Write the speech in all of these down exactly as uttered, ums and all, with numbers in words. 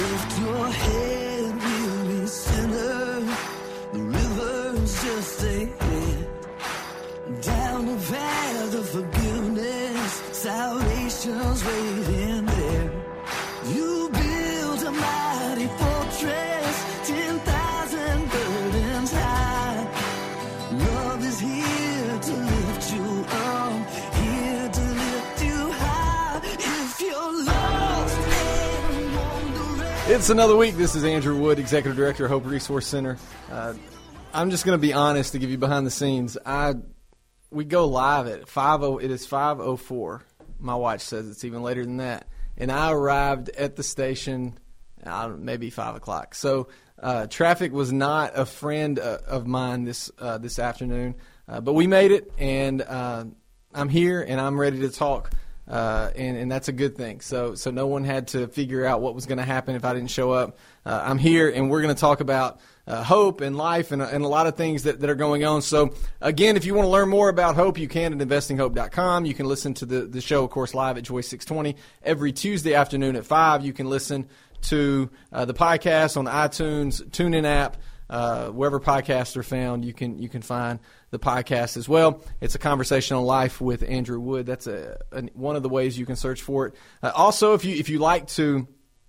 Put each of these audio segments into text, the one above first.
Lift your head, weary sinner. The river's just ahead. Down the path of forgiveness, salvation's waiting there. You build a mighty fortress, ten thousand burdens high. Love is here to lift you up, here to lift you high. If you're lost and wandering. It's another week. This is Andrew Wood, Executive Director of Hope Resource Center. Uh, I'm just going to be honest to give you behind the scenes. I we go live at five oh. It is five oh four. My watch says it's even later than that. And I arrived at the station uh, maybe five o'clock. So uh, traffic was not a friend uh, of mine this uh, this afternoon. Uh, but we made it, and uh, I'm here, and I'm ready to talk. Uh, and, and that's a good thing. So so no one had to figure out what was going to happen if I didn't show up. Uh, I'm here, and we're going to talk about uh, hope and life and, and a lot of things that, that are going on. So, again, if you want to learn more about hope, you can at investing hope dot com. You can listen to the, the show, of course, live at Joy six twenty every Tuesday afternoon at five. You can listen to uh, the podcast on the iTunes, TuneIn app. Uh, wherever podcasts are found, you can you can find the podcast as well. It's a conversation on life with Andrew Wood. That's a, a one of the ways you can search for it. Uh, also, if you if you like to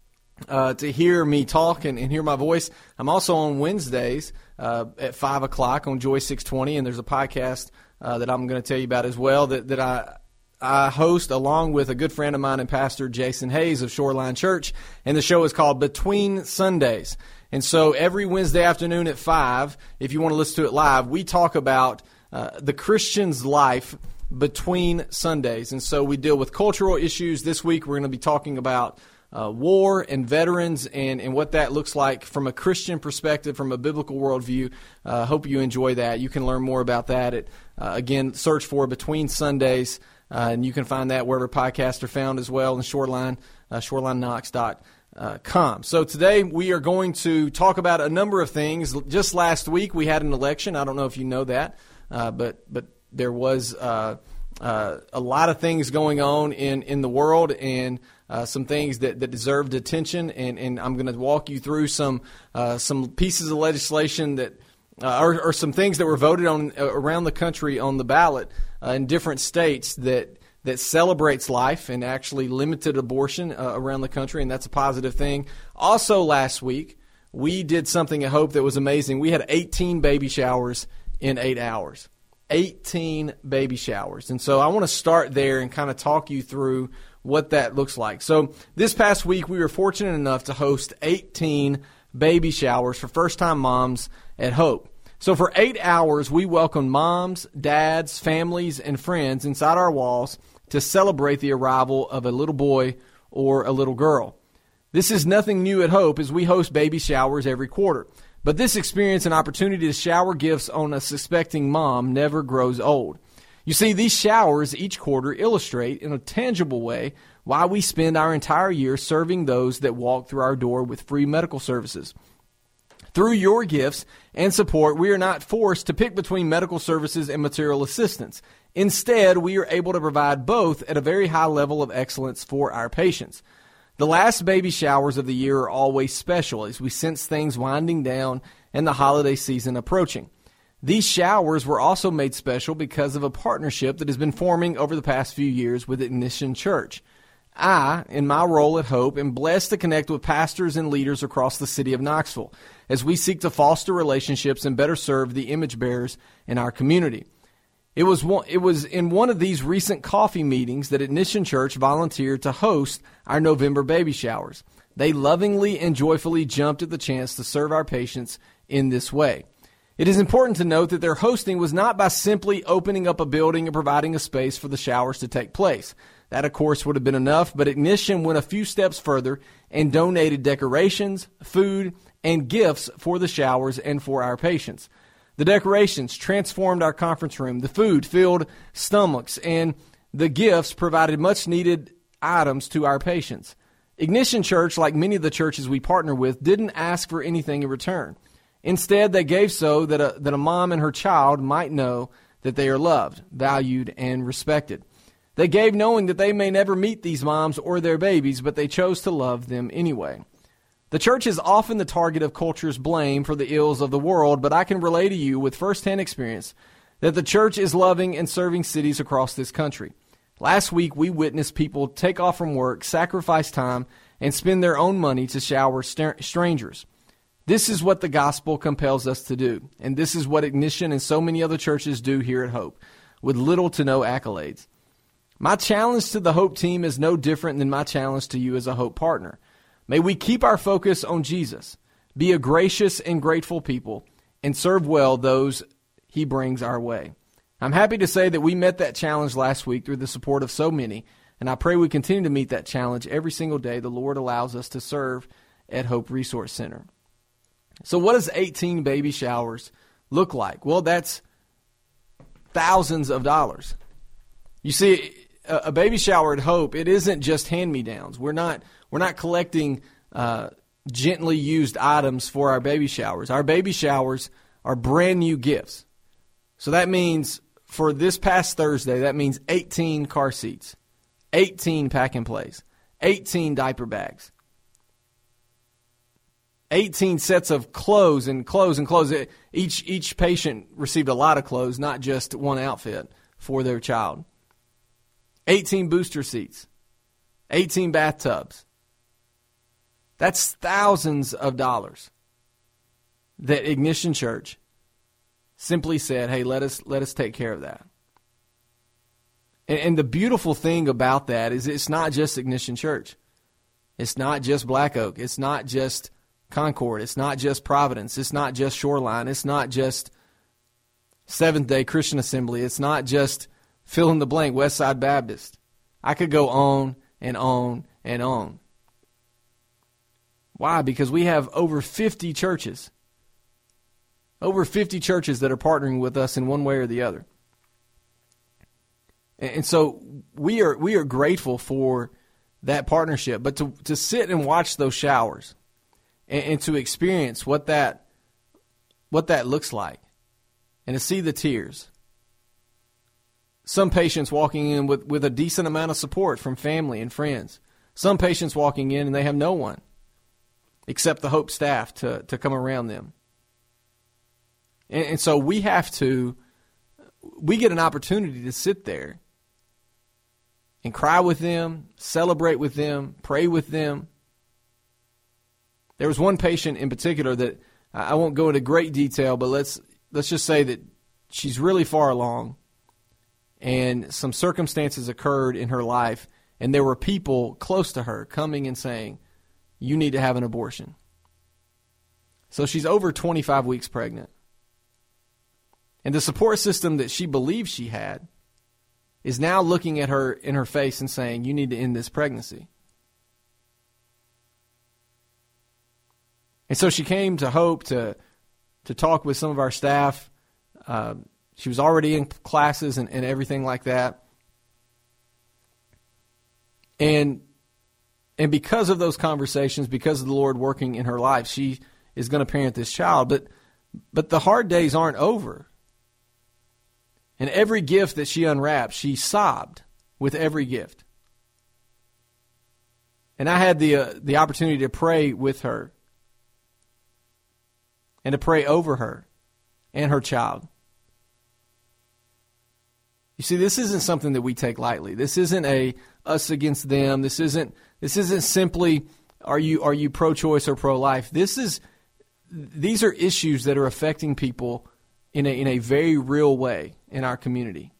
uh, to hear me talk and, and hear my voice, I'm also on Wednesdays uh, at five o'clock on Joy six twenty, and there's a podcast uh, that I'm going to tell you about as well that that I. I host along with a good friend of mine and Pastor Jason Hayes of Shoreline Church, and the show is called Between Sundays. And so every Wednesday afternoon at five, if you want to listen to it live, we talk about uh, the Christian's life between Sundays. And so we deal with cultural issues. This week we're going to be talking about uh, war and veterans and, and what that looks like from a Christian perspective, from a biblical worldview. Uh, hope you enjoy that. You can learn more about that at, uh, again, search for Between Sundays. Uh, and you can find that wherever podcasts are found as well in Shoreline, uh, shoreline knox dot com. So today we are going to talk about a number of things. Just last week we had an election. I don't know if you know that, uh, but but there was uh, uh, a lot of things going on in, in the world and uh, some things that, that deserved attention. And, and I'm going to walk you through some uh, some pieces of legislation that uh, or, or some things that were voted on uh, around the country on the ballot Uh, in different states that that celebrates life and actually limited abortion uh, around the country, and that's a positive thing. Also last week, we did something at Hope that was amazing. We had eighteen baby showers in eight hours. eighteen baby showers. And so I want to start there and kind of talk you through what that looks like. So this past week, we were fortunate enough to host eighteen baby showers for first-time moms at Hope. So for eight hours, we welcomed moms, dads, families, and friends inside our walls to celebrate the arrival of a little boy or a little girl. This is nothing new at Hope as we host baby showers every quarter. But this experience and opportunity to shower gifts on a suspecting mom never grows old. You see, these showers each quarter illustrate in a tangible way why we spend our entire year serving those that walk through our door with free medical services. Through your gifts and support, we are not forced to pick between medical services and material assistance. Instead, we are able to provide both at a very high level of excellence for our patients. The last baby showers of the year are always special as we sense things winding down and the holiday season approaching. These showers were also made special because of a partnership that has been forming over the past few years with Ignition Church. I, in my role at Hope, am blessed to connect with pastors and leaders across the city of Knoxville as we seek to foster relationships and better serve the image bearers in our community. It was one, it was in one of these recent coffee meetings that Ignition Church volunteered to host our November baby showers. They lovingly and joyfully jumped at the chance to serve our patients in this way. It is important to note that their hosting was not by simply opening up a building and providing a space for the showers to take place. That, of course, would have been enough, but Ignition went a few steps further and donated decorations, food, and gifts for the showers and for our patients. The decorations transformed our conference room. The food filled stomachs, and the gifts provided much-needed items to our patients. Ignition Church, like many of the churches we partner with, didn't ask for anything in return. Instead, they gave so that a, that a mom and her child might know that they are loved, valued, and respected. They gave knowing that they may never meet these moms or their babies, but they chose to love them anyway. The church is often the target of culture's blame for the ills of the world, but I can relay to you with firsthand experience that the church is loving and serving cities across this country. Last week, we witnessed people take off from work, sacrifice time, and spend their own money to shower st- strangers. This is what the gospel compels us to do, and this is what Ignition and so many other churches do here at Hope, with little to no accolades. My challenge to the Hope team is no different than my challenge to you as a Hope partner. May we keep our focus on Jesus, be a gracious and grateful people, and serve well those he brings our way. I'm happy to say that we met that challenge last week through the support of so many, and I pray we continue to meet that challenge every single day the Lord allows us to serve at Hope Resource Center. So what does eighteen baby showers look like? Well, that's thousands of dollars. You see, a baby shower at Hope, it isn't just hand-me-downs. We're not we're not collecting uh, gently used items for our baby showers. Our baby showers are brand new gifts. So that means for this past Thursday, that means eighteen car seats, eighteen pack and plays, eighteen diaper bags, eighteen sets of clothes and clothes and clothes. Each each patient received a lot of clothes, not just one outfit for their child. eighteen booster seats, eighteen bathtubs. That's thousands of dollars that Ignition Church simply said, hey, let us let us take care of that. And, and the beautiful thing about that is it's not just Ignition Church. It's not just Black Oak. It's not just Concord. It's not just Providence. It's not just Shoreline. It's not just Seventh-day Christian Assembly. It's not just fill in the blank, Westside Baptist. I could go on and on and on. Why? Because we have over fifty churches. Over fifty churches that are partnering with us in one way or the other. And so we are we are grateful for that partnership. But to, to sit and watch those showers and, and to experience what that what that looks like and to see the tears. Some patients walking in with, with a decent amount of support from family and friends. Some patients walking in and they have no one except the Hope staff to, to come around them. And, and so we have to, we get an opportunity to sit there and cry with them, celebrate with them, pray with them. There was one patient in particular that I won't go into great detail, but let's let's just say that she's really far along. And some circumstances occurred in her life, and there were people close to her coming and saying, you need to have an abortion. So she's over twenty-five weeks pregnant. And the support system that she believed she had is now looking at her in her face and saying, you need to end this pregnancy. And so she came to Hope to, to talk with some of our staff. Uh, She was already in classes and, and everything like that. And and because of those conversations, because of the Lord working in her life, she is going to parent this child. But but the hard days aren't over. And every gift that she unwrapped, she sobbed with every gift. And I had the uh, the opportunity to pray with her and to pray over her and her child. You see, this isn't something that we take lightly. This isn't a us against them. This isn't this isn't simply are you are you pro-choice or pro-life. This is these are issues that are affecting people in a in a very real way in our community.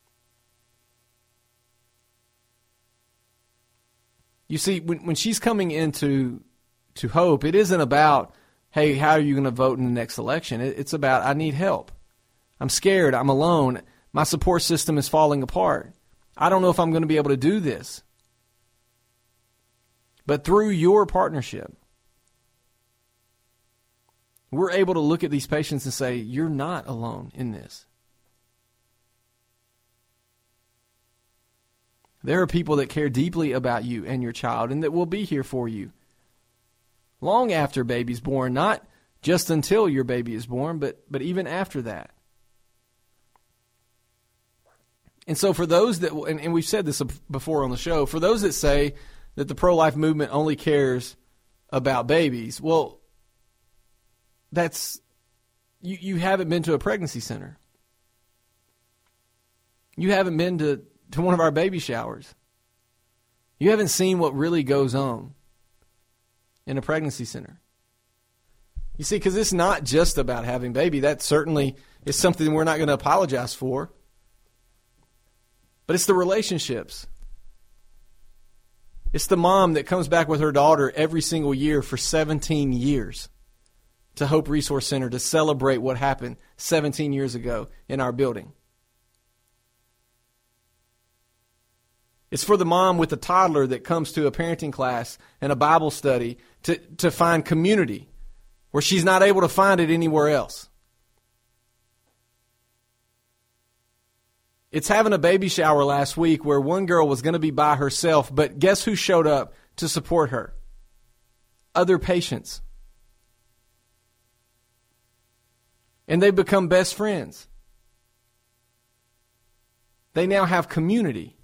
You see, when when she's coming into to Hope, it isn't about, hey, how are you going to vote in the next election? It, it's about, I need help. I'm scared. I'm alone. My support system is falling apart. I don't know if I'm going to be able to do this. But through your partnership, we're able to look at these patients and say, you're not alone in this. There are people that care deeply about you and your child and that will be here for you long after baby's born, not just until your baby is born, but, but even after that. And so for those that, and, and we've said this before on the show, for those that say that the pro-life movement only cares about babies. Well, that's you, you haven't been to a pregnancy center. You haven't been to, to one of our baby showers. You haven't seen what really goes on in a pregnancy center. You see, because it's not just about having baby. That certainly is something we're not going to apologize for. But it's the relationships. It's the mom that comes back with her daughter every single year for seventeen years to Hope Resource Center to celebrate what happened seventeen years ago in our building. It's for the mom with a toddler that comes to a parenting class and a Bible study to, to find community where she's not able to find it anywhere else. It's having a baby shower last week where one girl was going to be by herself, but guess who showed up to support her? Other patients. And they become best friends. They now have community.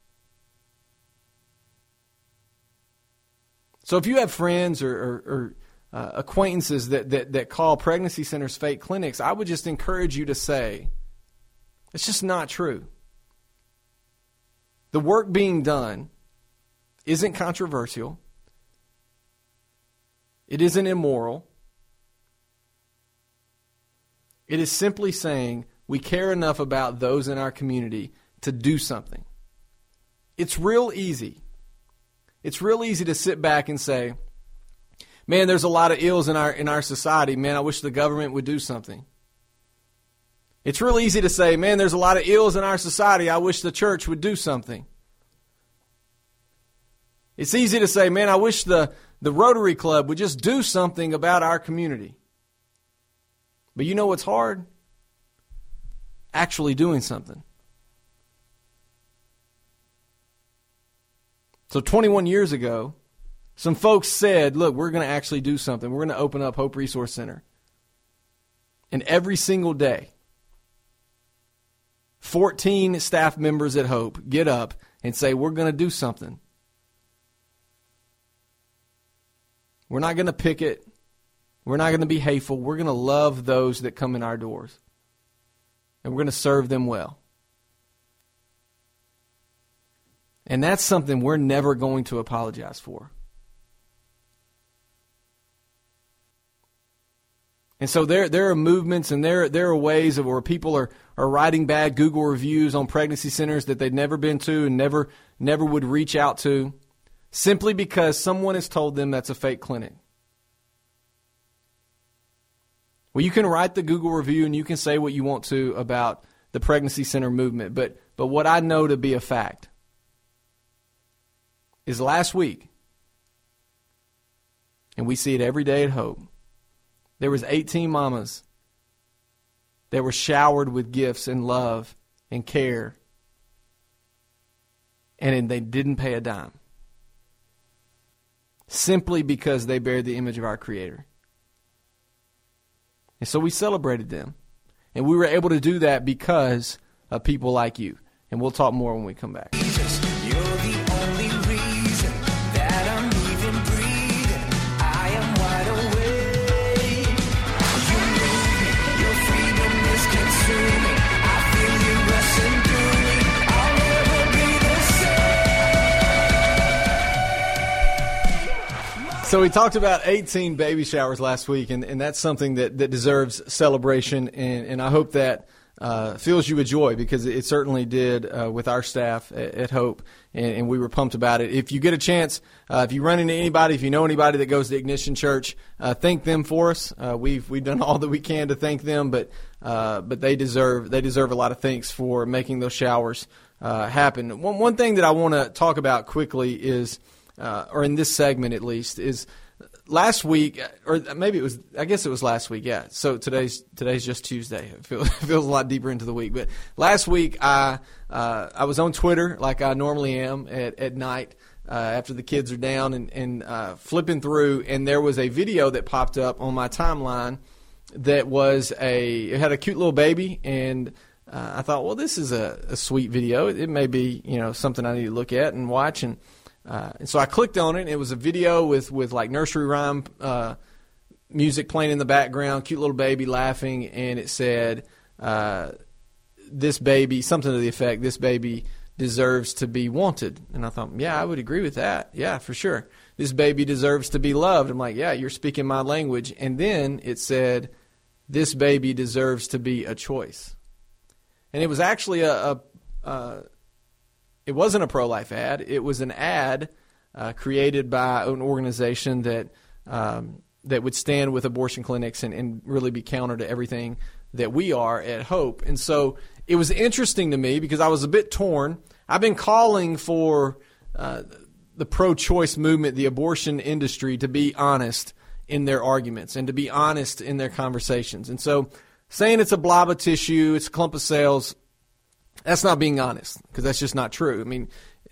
So if you have friends or, or, or uh, acquaintances that, that, that call pregnancy centers fake clinics, I would just encourage you to say, it's just not true. The work being done isn't controversial. It isn't immoral. It is simply saying we care enough about those in our community to do something. It's real easy. It's real easy to sit back and say, man, there's a lot of ills in our in our society. Man, I wish the government would do something. It's real easy to say, man, there's a lot of ills in our society. I wish the church would do something. It's easy to say, man, I wish the, the Rotary Club would just do something about our community. But you know what's hard? Actually doing something. So twenty-one years ago, some folks said, look, we're going to actually do something. We're going to open up Hope Resource Center. And every single day, fourteen staff members at Hope get up and say, we're going to do something. We're not going to picket. We're not going to be hateful. We're going to love those that come in our doors. And we're going to serve them well. And that's something we're never going to apologize for. And so there there are movements and there there are ways of where people are, are writing bad Google reviews on pregnancy centers that they've never been to and never never would reach out to simply because someone has told them that's a fake clinic. Well, you can write the Google review and you can say what you want to about the pregnancy center movement, but but what I know to be a fact is last week, and we see it every day at Hope, there was eighteen mamas that were showered with gifts and love and care, and they didn't pay a dime. Simply because they bear the image of our Creator. And so we celebrated them. And we were able to do that because of people like you. And we'll talk more when we come back. Jesus, you're the only reason that I'm even breathing. I am wide awake. You move me, your freedom is consuming. I feel you rushing through me. I'll never be the same. So we talked about eighteen baby showers last week, and, and that's something that, that deserves celebration, and, and I hope that Uh, fills you with joy, because it certainly did uh, with our staff at, at Hope, and, and we were pumped about it. If you get a chance, uh, if you run into anybody, if you know anybody that goes to Ignition Church, uh, thank them for us. Uh, we've we've done all that we can to thank them, but uh, but they deserve they deserve a lot of thanks for making those showers uh, happen. One one thing that I want to talk about quickly is, uh, or in this segment at least, is. Last week, or maybe it was, I guess it was last week, yeah. So today's today's just Tuesday. It feels, it feels a lot deeper into the week. But last week, I uh, I was on Twitter like I normally am at, at night uh, after the kids are down and, and uh, flipping through, and there was a video that popped up on my timeline that was a, it had a cute little baby, and uh, I thought, well, this is a, a sweet video. It, it may be, you know, something I need to look at and watch, and Uh, and so I clicked on it, and it was a video with, with like nursery rhyme uh, music playing in the background, cute little baby laughing, and it said, uh, this baby, something to the effect, this baby deserves to be wanted. And I thought, yeah, I would agree with that. Yeah, for sure. This baby deserves to be loved. I'm like, yeah, you're speaking my language. And then it said, this baby deserves to be a choice. And it was actually a, a uh, it wasn't a pro-life ad. It was an ad uh, created by an organization that um, that would stand with abortion clinics and, and really be counter to everything that we are at Hope. And so it was interesting to me because I was a bit torn. I've been calling for uh, the pro-choice movement, the abortion industry, to be honest in their arguments and to be honest in their conversations. And so saying it's a blob of tissue, it's a clump of cells, that's not being honest because that's just not true. I mean,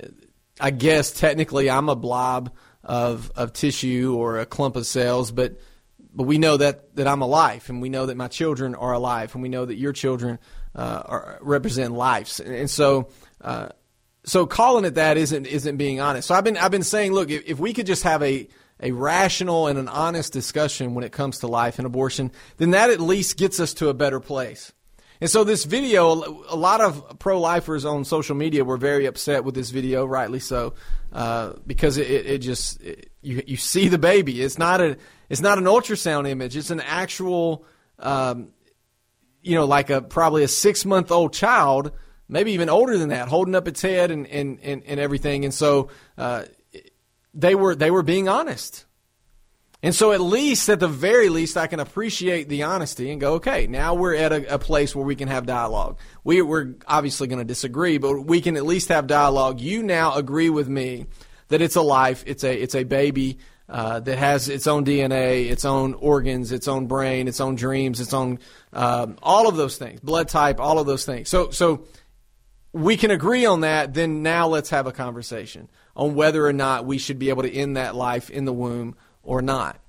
I guess technically I'm a blob of of tissue or a clump of cells, but but we know that, that I'm alive, and we know that my children are alive, and we know that your children uh, are, represent lives. And, and so uh, so calling it that isn't isn't being honest. So I've been I've been saying, look, if, if we could just have a a rational and an honest discussion when it comes to life and abortion, then that at least gets us to a better place. And so this video, a lot of pro-lifers on social media were very upset with this video, rightly so, uh, because it, it just it, you you see the baby. It's not a it's not an ultrasound image. It's an actual, um, you know, like a probably a six month old child, maybe even older than that, holding up its head and and and, and everything. And so uh, they were they were being honest. And so at least, at the very least, I can appreciate the honesty and go, okay, now we're at a, a place where we can have dialogue. We, we're obviously going to disagree, but we can at least have dialogue. You now agree with me that it's a life, it's a it's a baby uh, that has its own D N A, its own organs, its own brain, its own dreams, its own um, all of those things, blood type, all of those things. So so we can agree on that. Then now let's have a conversation on whether or not we should be able to end that life in the womb or not.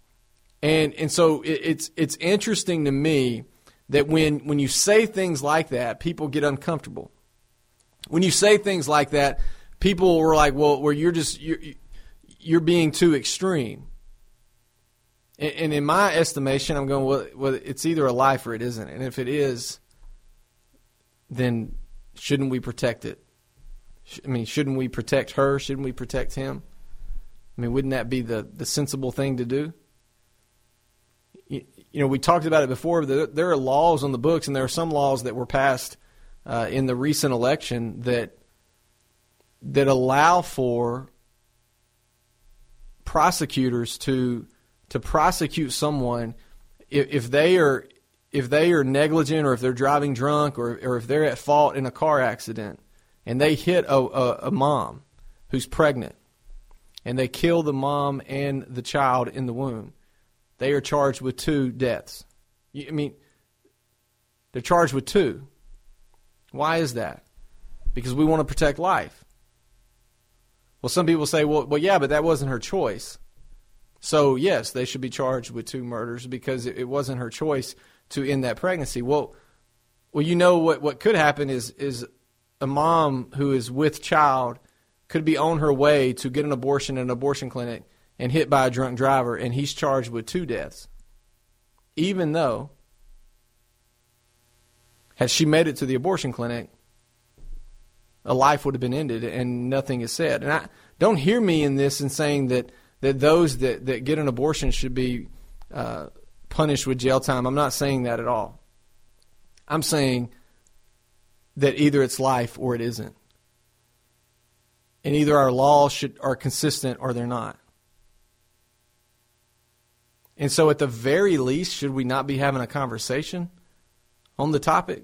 And and so it, it's it's interesting to me that when, when you say things like that, people get uncomfortable. When you say things like that, people were like, well, where you're just you're, you're being too extreme. And, and in my estimation, I'm going, well, well, it's either a life or it isn't. And if it is, then shouldn't we protect it? I mean, shouldn't we protect her? Shouldn't we protect him? I mean, wouldn't that be the, the sensible thing to do? You, you know, we talked about it before. There, there are laws on the books, and there are some laws that were passed uh, in the recent election that that allow for prosecutors to to prosecute someone if, if they are if they are negligent, or if they're driving drunk, or or if they're at fault in a car accident, and they hit a, a, a mom who's pregnant, and they kill the mom and the child in the womb, they are charged with two deaths. I mean, they're charged with two. Why is that? Because we want to protect life. Well, some people say, well, well, yeah, but that wasn't her choice. So, yes, they should be charged with two murders because it, it wasn't her choice to end that pregnancy. Well, well, you know what, what could happen is is a mom who is with child could be on her way to get an abortion in an abortion clinic and hit by a drunk driver, and he's charged with two deaths. Even though, had she made it to the abortion clinic, a life would have been ended and nothing is said. And I don't hear me in this in saying that, that those that, that get an abortion should be uh, punished with jail time. I'm not saying that at all. I'm saying that either it's life or it isn't. And either our laws should are consistent or they're not. And so at the very least, should we not be having a conversation on the topic?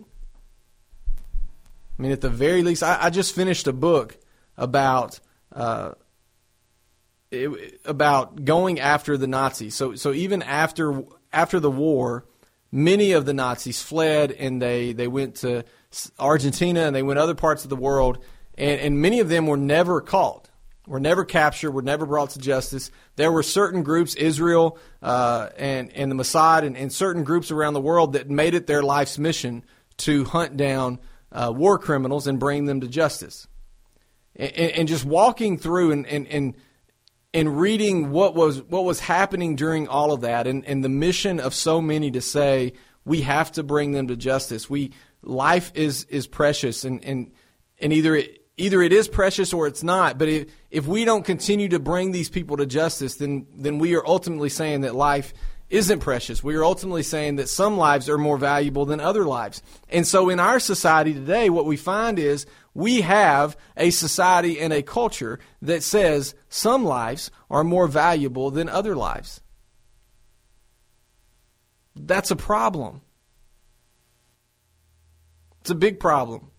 I mean, at the very least, I, I just finished a book about uh, it, about going after the Nazis. So so even after after the war, many of the Nazis fled, and they, they went to Argentina, and they went other parts of the world. And, and many of them were never caught, were never captured, were never brought to justice. There were certain groups, Israel uh, and, and the Mossad, and, and certain groups around the world that made it their life's mission to hunt down uh, war criminals and bring them to justice. and, and just walking through and, and, and, and reading what was what was happening during all of that, and, and the mission of so many to say we have to bring them to justice. We life is is precious, and and, and either it, either it is precious or it's not. But if, if we don't continue to bring these people to justice, then then we are ultimately saying that life isn't precious. We are ultimately saying that some lives are more valuable than other lives. And so in our society today, what we find is we have a society and a culture that says some lives are more valuable than other lives. That's a problem. It's a big problem.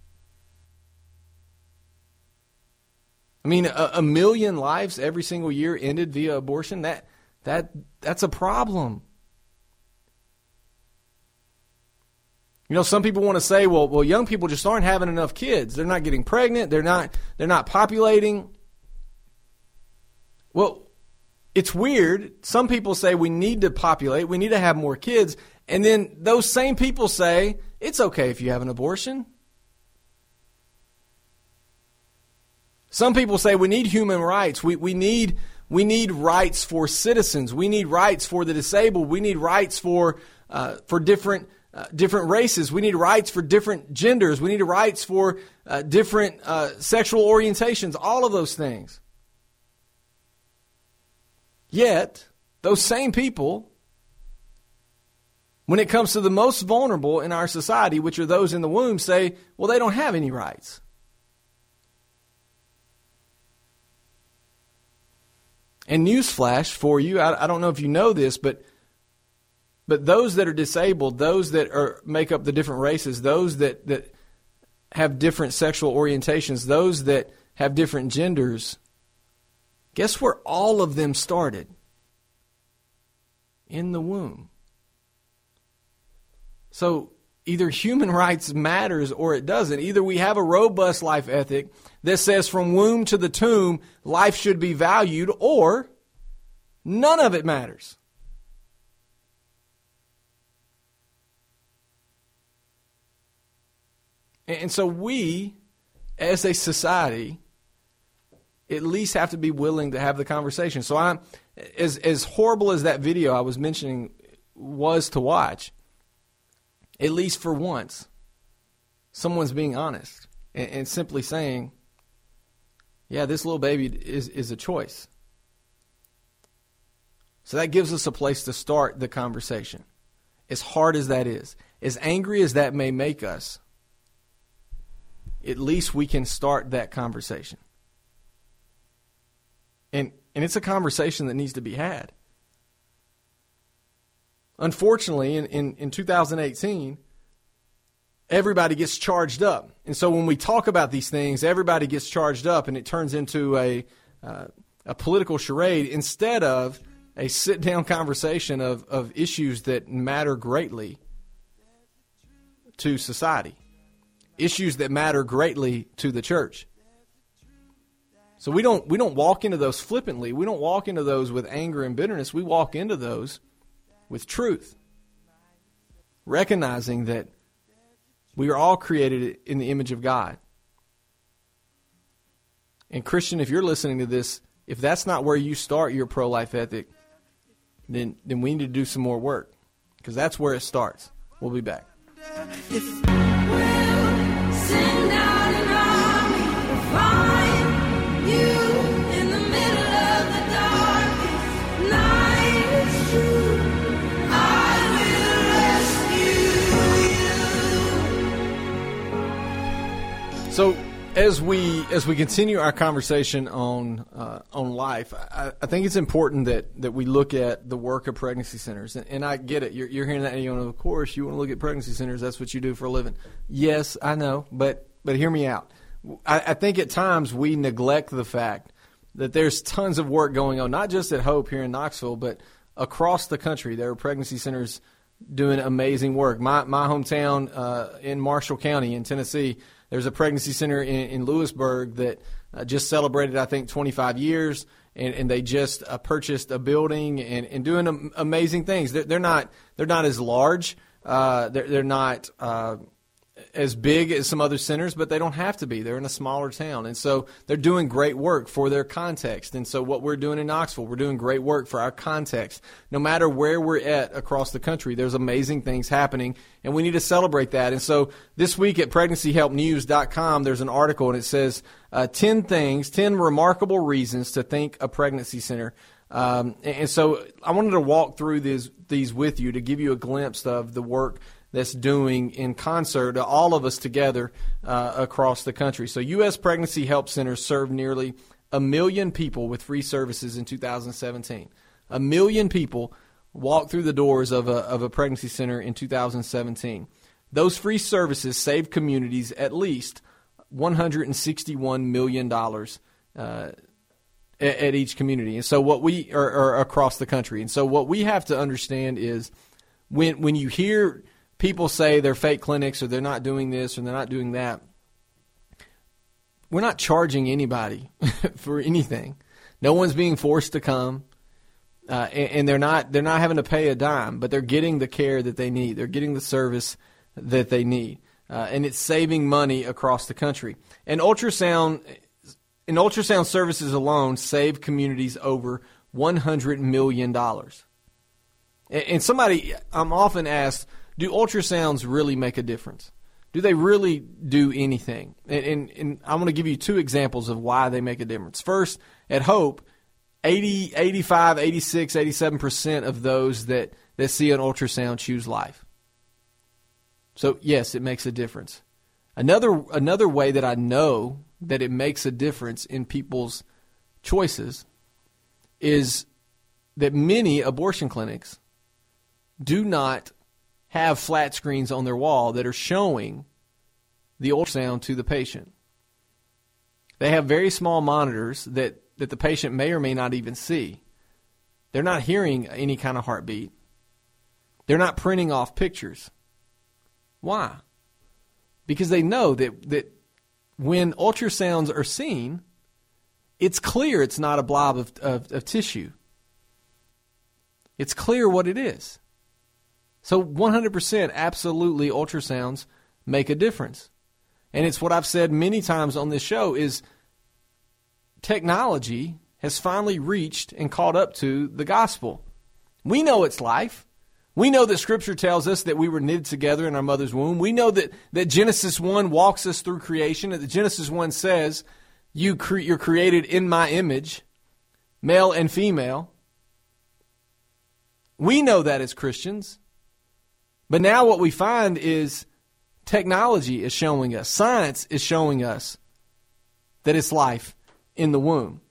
I mean, a, a million lives every single year ended via abortion. That that that's a problem. You know, some people want to say, well, well, young people just aren't having enough kids. They're not getting pregnant. They're not they're not populating. Well, it's weird. Some people say we need to populate. We need to have more kids. And then those same people say it's okay if you have an abortion. Some people say we need human rights. We we need we need rights for citizens. We need rights for the disabled. We need rights for uh, for different uh, different races. We need rights for different genders. We need rights for uh, different uh, sexual orientations. All of those things. Yet those same people, when it comes to the most vulnerable in our society, which are those in the womb, say, well, they don't have any rights. And newsflash for you, I, I don't know if you know this, but but those that are disabled, those that are make up the different races, those that, that have different sexual orientations, those that have different genders, guess where all of them started? In the womb. So either human rights matters or it doesn't. Either we have a robust life ethic that says from womb to the tomb, life should be valued, or none of it matters. And so we, as a society, at least have to be willing to have the conversation. So I'm, as, as horrible as that video I was mentioning was to watch, at least for once, someone's being honest and, and simply saying, yeah, this little baby is, is a choice. So that gives us a place to start the conversation. As hard as that is, as angry as that may make us, at least we can start that conversation. And and it's a conversation that needs to be had. Unfortunately, in, in, in two thousand eighteen, everybody gets charged up. And so when we talk about these things, everybody gets charged up and it turns into a uh, a political charade instead of a sit-down conversation of, of issues that matter greatly to society, issues that matter greatly to the church. So we don't we don't walk into those flippantly. We don't walk into those with anger and bitterness. We walk into those with truth, recognizing that we are all created in the image of God. And Christian, if you're listening to this, if that's not where you start your pro-life ethic, then then we need to do some more work, because that's where it starts. We'll be back. If we'll send out an army to find you in the middle of the darkest night, it's true, I will rescue you. So as we as we continue our conversation on uh, on life, I, I think it's important that, that we look at the work of pregnancy centers. And, and I get it. You're, you're hearing that, and you know, of course, you want to look at pregnancy centers. That's what you do for a living. Yes, I know, but but hear me out. I, I think at times we neglect the fact that there's tons of work going on, not just at Hope here in Knoxville, but across the country. There are pregnancy centers doing amazing work. My my hometown uh, in Marshall County in Tennessee, there's a pregnancy center in, in Lewisburg that uh, just celebrated, I think, twenty-five years, and, and they just uh, purchased a building and, and doing am- amazing things. They're, they're not they're not as large. Uh, they're, they're not uh, as big as some other centers, but they don't have to be. They're in a smaller town. And so they're doing great work for their context. And so what we're doing in Knoxville, we're doing great work for our context. No matter where we're at across the country, there's amazing things happening, and we need to celebrate that. And so this week at pregnancy help news dot com, there's an article, and it says uh, ten things, ten remarkable reasons to think a pregnancy center. Um, and so I wanted to walk through these, these with you to give you a glimpse of the work that's doing in concert, all of us together uh, across the country. So U S Pregnancy Help Centers served nearly a million people with free services in two thousand seventeen. A million people walked through the doors of a, of a pregnancy center in two thousand seventeen. Those free services saved communities at least one hundred sixty-one million dollars uh, at, at each community. And so what we are, are across the country. And so what we have to understand is when when you hear people say they're fake clinics or they're not doing this or they're not doing that, we're not charging anybody for anything. No one's being forced to come, uh, and, and they're not they're not having to pay a dime, but they're getting the care that they need. They're getting the service that they need, uh, and it's saving money across the country. And ultrasound, and ultrasound services alone save communities over one hundred million dollars. And, and somebody, I'm often asked, do ultrasounds really make a difference? Do they really do anything? And, and, and I'm going to give you two examples of why they make a difference. First, at Hope, eighty, eighty-five, eighty-six, eighty-seven percent of those that, that see an ultrasound choose life. So, yes, it makes a difference. Another, another way that I know that it makes a difference in people's choices is that many abortion clinics do not have flat screens on their wall that are showing the ultrasound to the patient. They have very small monitors that, that the patient may or may not even see. They're not hearing any kind of heartbeat. They're not printing off pictures. Why? Because they know that, that when ultrasounds are seen, it's clear it's not a blob of, of, of tissue. It's clear what it is. So one hundred percent absolutely ultrasounds make a difference. And it's what I've said many times on this show is technology has finally reached and caught up to the gospel. We know it's life. We know that Scripture tells us that we were knitted together in our mother's womb. We know that, that Genesis one walks us through creation. That Genesis one says you cre- you're created in my image, male and female. We know that as Christians. But now what we find is technology is showing us, science is showing us that it's life in the womb.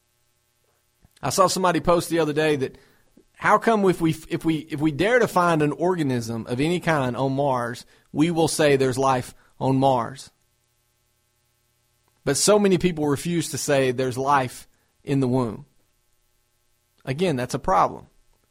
I saw somebody post the other day that how come if we if we if we dare to find an organism of any kind on Mars, we will say there's life on Mars. But so many people refuse to say there's life in the womb. Again, that's a problem.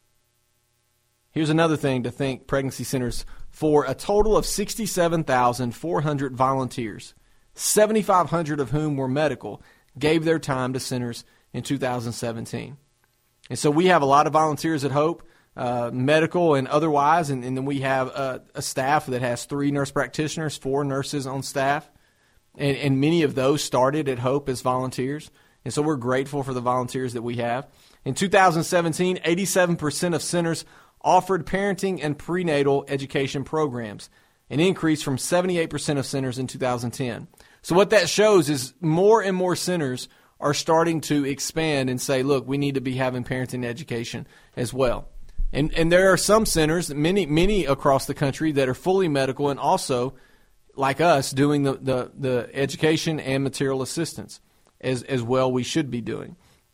Here's another thing to thank pregnancy centers for: a total of sixty-seven thousand four hundred volunteers, seven thousand five hundred of whom were medical, gave their time to centers in two thousand seventeen. And so we have a lot of volunteers at Hope, uh, medical and otherwise, and, and then we have a, a staff that has three nurse practitioners, four nurses on staff, and, and many of those started at Hope as volunteers. And so we're grateful for the volunteers that we have. In two thousand seventeen, eighty-seven percent of centers offered parenting and prenatal education programs, an increase from seventy-eight percent of centers in two thousand ten. So what that shows is more and more centers are starting to expand and say, look, we need to be having parenting education as well. And and there are some centers, many many across the country, that are fully medical and also, like us, doing the, the, the education and material assistance as, as well we should be doing.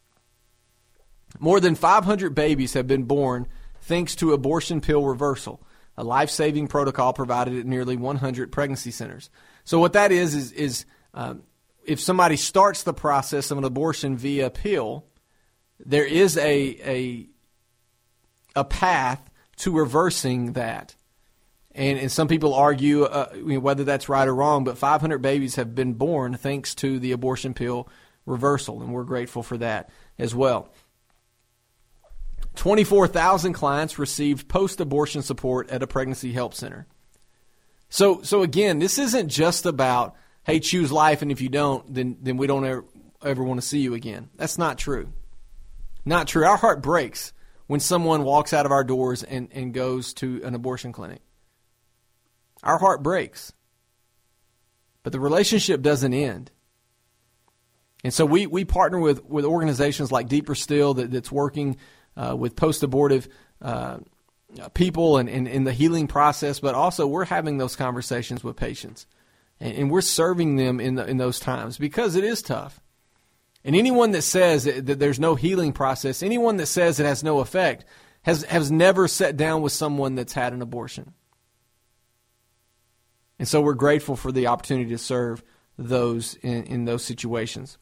More than five hundred babies have been born thanks to abortion pill reversal, a life-saving protocol provided at nearly one hundred pregnancy centers. So what that is, is, is um, if somebody starts the process of an abortion via pill, there is a a, a path to reversing that. And, and some people argue uh, you know, whether that's right or wrong, but five hundred babies have been born thanks to the abortion pill reversal, and we're grateful for that as well. twenty-four thousand clients received post-abortion support at a pregnancy help center. So, so again, this isn't just about, hey, choose life, and if you don't, then then we don't ever, ever want to see you again. That's not true. Not true. Our heart breaks when someone walks out of our doors and, and goes to an abortion clinic. Our heart breaks. But the relationship doesn't end. And so we, we partner with, with organizations like Deeper Still that, that's working uh, with post-abortive uh, people and in the healing process, but also we're having those conversations with patients. And, and we're serving them in, the, in those times because it is tough. And anyone that says that, that there's no healing process, anyone that says it has no effect, has, has never sat down with someone that's had an abortion. And so we're grateful for the opportunity to serve those in, in those situations.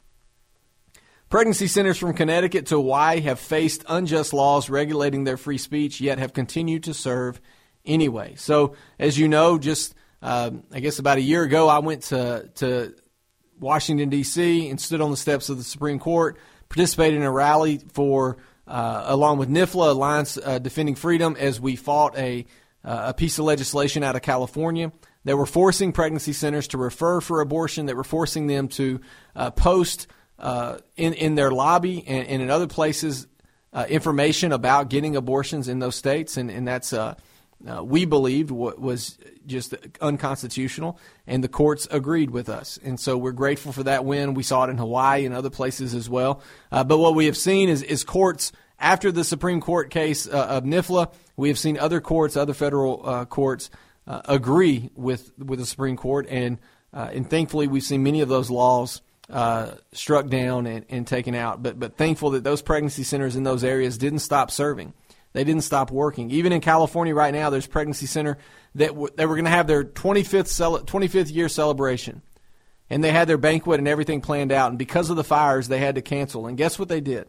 Pregnancy centers from Connecticut to Hawaii have faced unjust laws regulating their free speech, yet have continued to serve anyway. So, as you know, just uh, I guess about a year ago, I went to, to Washington, D C and stood on the steps of the Supreme Court, participated in a rally for, uh, along with NIFLA, Alliance uh, Defending Freedom, as we fought a, uh, a piece of legislation out of California that were forcing pregnancy centers to refer for abortion, that were forcing them to uh, post uh, in, in their lobby and, and in other places uh, information about getting abortions in those states. And, and that's, uh, uh, we believed, what was just unconstitutional, and the courts agreed with us. And so we're grateful for that win. We saw it in Hawaii and other places as well. Uh, but what we have seen is, is courts, after the Supreme Court case uh, of NIFLA, we have seen other courts, other federal uh, courts, Uh, agree with with the Supreme Court, and uh, and thankfully we've seen many of those laws uh, struck down and, and taken out. But but thankful that those pregnancy centers in those areas didn't stop serving. They didn't stop working. Even in California right now, there's a pregnancy center that w- they were going to have their twenty-fifth cel- twenty-fifth year celebration, and they had their banquet and everything planned out. And because of the fires, they had to cancel. And guess what they did?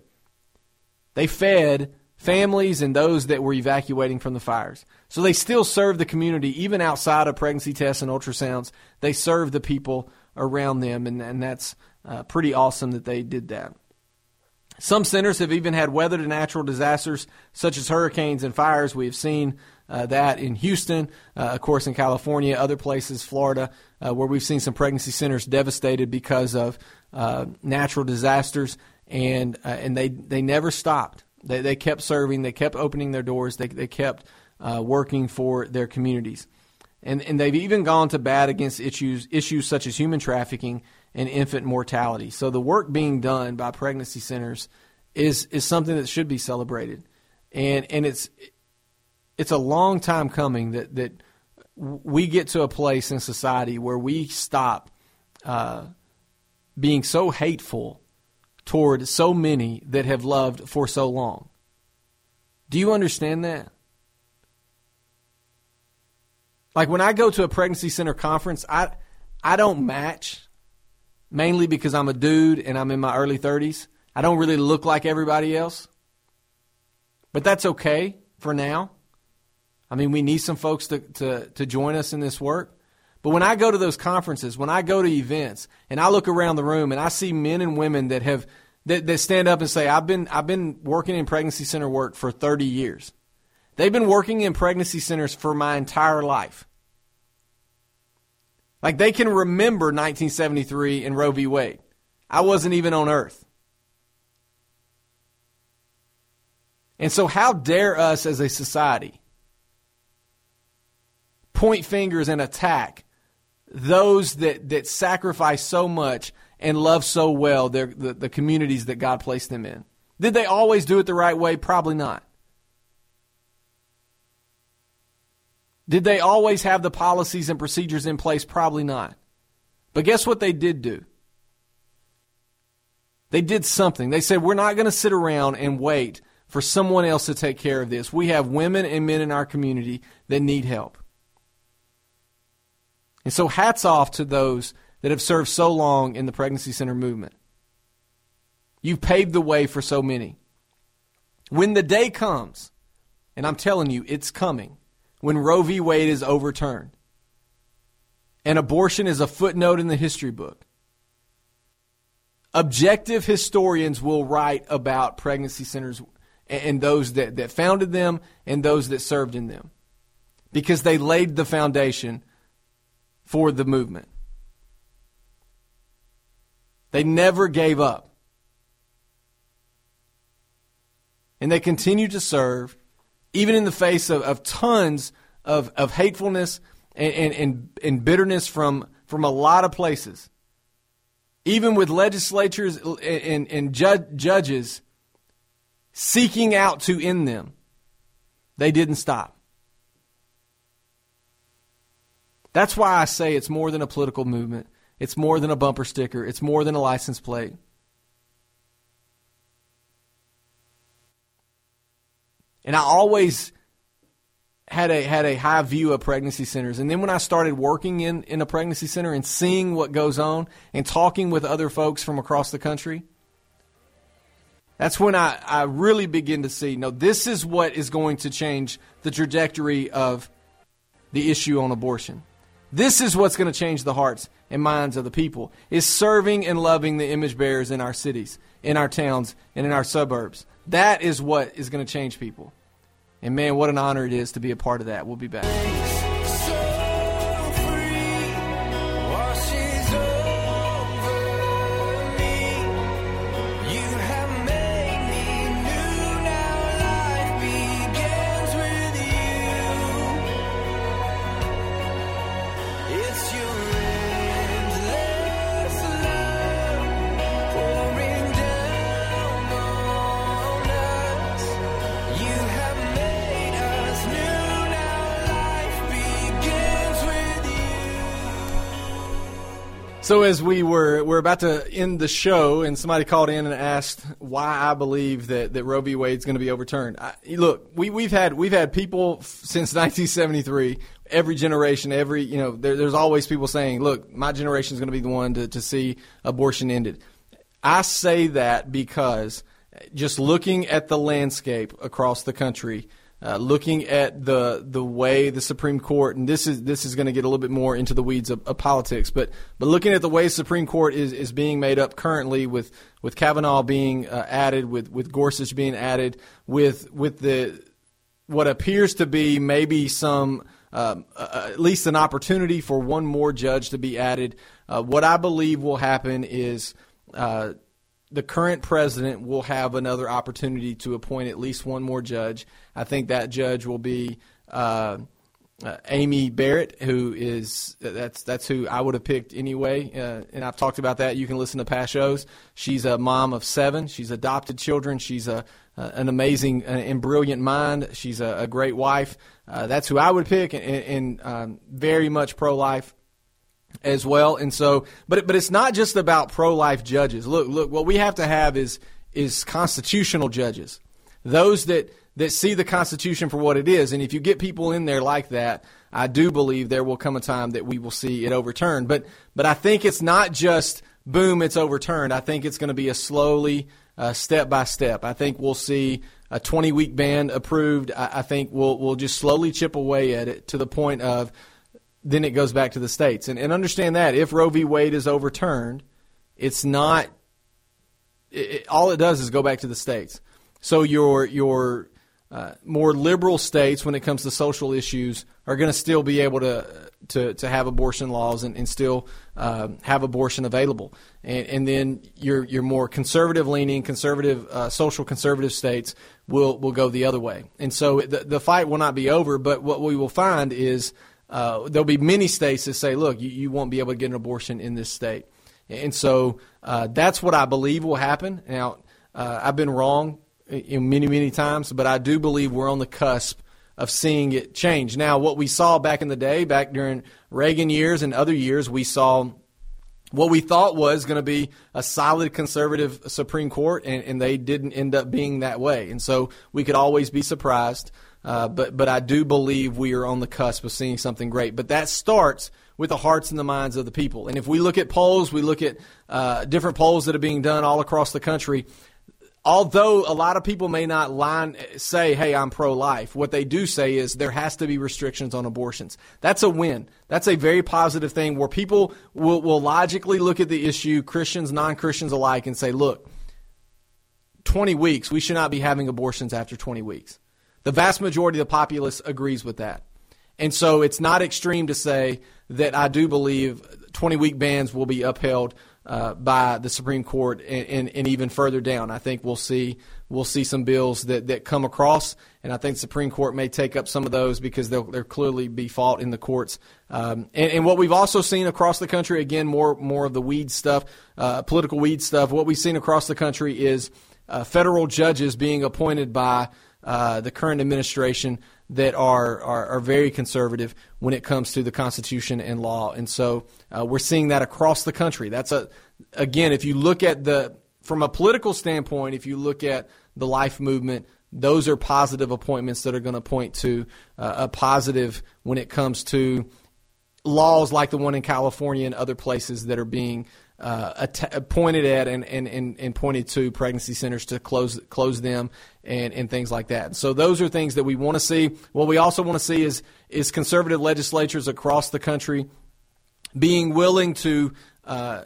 They fed families and those that were evacuating from the fires. So they still serve the community, even outside of pregnancy tests and ultrasounds. They serve the people around them, and, and that's uh, pretty awesome that they did that. Some centers have even had weather to natural disasters, such as hurricanes and fires. We have seen uh, that in Houston, uh, of course in California, other places, Florida, uh, where we've seen some pregnancy centers devastated because of uh, natural disasters, and uh, and they, they never stopped. They they kept serving. They kept opening their doors. They they kept uh, working for their communities, and and they've even gone to bat against issues issues such as human trafficking and infant mortality. So the work being done by pregnancy centers is is something that should be celebrated, and and it's it's a long time coming that that we get to a place in society where we stop uh, being so hateful toward so many that have loved for so long. Do you understand that? Like when I go to a pregnancy center conference, I I don't match, mainly because I'm a dude and I'm in my early thirties. I don't really look like everybody else. But that's okay for now. I mean, we need some folks to, to, to join us in this work. But when I go to those conferences, when I go to events, and I look around the room and I see men and women that have that, that stand up and say, I've been I've been working in pregnancy center work for thirty years. They've been working in pregnancy centers for my entire life. Like they can remember nineteen seventy-three and Roe v. Wade. I wasn't even on earth. And so how dare us as a society point fingers and attack those that, that sacrifice so much and love so well their, the, the communities that God placed them in. Did they always do it the right way? Probably not. Did they always have the policies and procedures in place? Probably not. But guess what they did do? They did something. They said, we're not going to sit around and wait for someone else to take care of this. We have women and men in our community that need help. And so hats off to those that have served so long in the pregnancy center movement. You've paved the way for so many. When the day comes, and I'm telling you, it's coming, when Roe v. Wade is overturned, and abortion is a footnote in the history book, objective historians will write about pregnancy centers and those that, that founded them and those that served in them, because they laid the foundation for the movement. They never gave up. And they continue to serve, even in the face of, of tons of, of hatefulness and, and, and, and bitterness from, from a lot of places. Even with legislatures and, and, and ju- judges seeking out to end them, they didn't stop. That's why I say it's more than a political movement. It's more than a bumper sticker. It's more than a license plate. And I always had a had a high view of pregnancy centers. And then when I started working in, in a pregnancy center and seeing what goes on and talking with other folks from across the country, that's when I, I really begin to see, no, this is what is going to change the trajectory of the issue on abortion. This is what's going to change the hearts and minds of the people, is serving and loving the image bearers in our cities, in our towns, and in our suburbs. That is what is going to change people. And man, what an honor it is to be a part of that. We'll be back. So as we were we're about to end the show, and somebody called in and asked why I believe that, that Roe v. Wade is going to be overturned. I, look, we we've had we've had people since nineteen seventy-three. Every generation, every you know, there, there's always people saying, "Look, my generation is going to be the one to, to see abortion ended." I say that because just looking at the landscape across the country. Uh, looking at the the way the Supreme Court, and this is this is going to get a little bit more into the weeds of, of politics, but but looking at the way the Supreme Court is, is being made up currently, with with Kavanaugh being uh, added, with with Gorsuch being added, with with the what appears to be maybe some um, uh, at least an opportunity for one more judge to be added. Uh, what I believe will happen is. Uh, The current president will have another opportunity to appoint at least one more judge. I think that judge will be uh, uh, Amy Barrett, who is that's that's who I would have picked anyway. Uh, and I've talked about that. You can listen to past shows. She's a mom of seven. She's adopted children. She's a uh, an amazing and brilliant mind. She's a, a great wife. Uh, that's who I would pick, and, and um, very much pro-life as well. And so, but but it's not just about pro-life judges. Look, look, what we have to have is is constitutional judges, those that that see the Constitution for what it is. And if you get people in there like that, I do believe there will come a time that we will see it overturned. But but I think it's not just boom, it's overturned. I think it's going to be a slowly, uh, step by step. I think we'll see a twenty-week ban approved. I, I think we'll we'll just slowly chip away at it to the point of. Then it goes back to the states. And, and understand that if Roe v. Wade is overturned, it's not it, – it, all it does is go back to the states. So your your uh, more liberal states when it comes to social issues are going to still be able to to, to have abortion laws and, and still uh, have abortion available. And, and then your your more conservative-leaning, conservative, uh, social conservative states will, will go the other way. And so the, the fight will not be over, but what we will find is – Uh, there'll be many states that say, look, you, you won't be able to get an abortion in this state. And so uh, that's what I believe will happen. Now, uh, I've been wrong in many, many times, but I do believe we're on the cusp of seeing it change. Now, what we saw back in the day, back during Reagan years and other years, we saw what we thought was going to be a solid conservative Supreme Court, and, and they didn't end up being that way. And so we could always be surprised. Uh, but but I do believe we are on the cusp of seeing something great. But that starts with the hearts and the minds of the people. And if we look at polls, we look at uh, different polls that are being done all across the country. Although a lot of people may not line say, hey, I'm pro-life, what they do say is there has to be restrictions on abortions. That's a win. That's a very positive thing where people will, will logically look at the issue, Christians, non-Christians alike, and say, look, twenty weeks, we should not be having abortions after twenty weeks. The vast majority of the populace agrees with that. And so it's not extreme to say that I do believe twenty-week bans will be upheld uh, by the Supreme Court and, and, and even further down. I think we'll see we'll see some bills that, that come across, and I think the Supreme Court may take up some of those because they'll, they'll clearly be fought in the courts. Um, and, and what we've also seen across the country, again, more more of the weed stuff, uh, political weed stuff, what we've seen across the country is uh, federal judges being appointed by uh, the current administration that are, are are very conservative when it comes to the Constitution and law. And so uh, we're seeing that across the country. That's a again, if you look at the from a political standpoint, if you look at the life movement, those are positive appointments that are going to point to uh, a positive when it comes to laws like the one in California and other places that are being uh, att- pointed at and, and, and, and pointed to pregnancy centers to close close them and, and things like that. So those are things that we want to see. What we also want to see is is conservative legislatures across the country being willing to uh,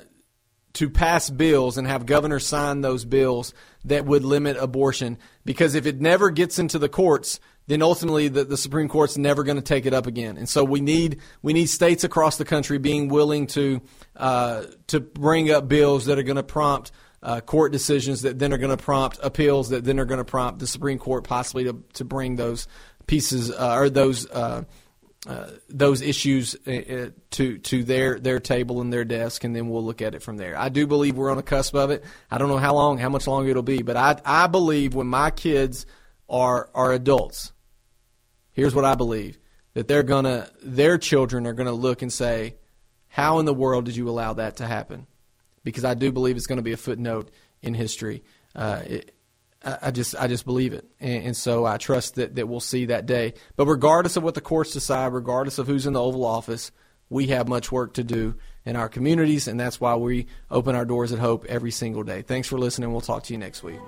to pass bills and have governors sign those bills that would limit abortion. Because if it never gets into the courts, then ultimately the, the Supreme Court's never going to take it up again. And so we need we need states across the country being willing to uh, to bring up bills that are going to prompt uh, court decisions that then are going to prompt appeals that then are going to prompt the Supreme Court possibly to, to bring those pieces uh, or those uh, uh, those issues uh, to to their their table and their desk, and then we'll look at it from there. I do believe we're on the cusp of it. I don't know how long, how much longer it'll be, but I I believe when my kids are are adults, here's what I believe, that they're gonna, their children are gonna look and say, how in the world did you allow that to happen? Because I do believe it's going to be a footnote in history. Uh, it, I, I just, I just believe it, and, and so I trust that, that we'll see that day. But regardless of what the courts decide, regardless of who's in the Oval Office, we have much work to do in our communities, and that's why we open our doors at Hope every single day. Thanks for listening. We'll talk to you next week.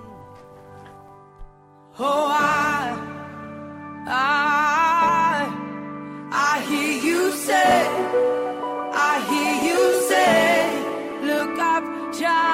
Oh, I, I, I hear you say, I hear you say, look up, child.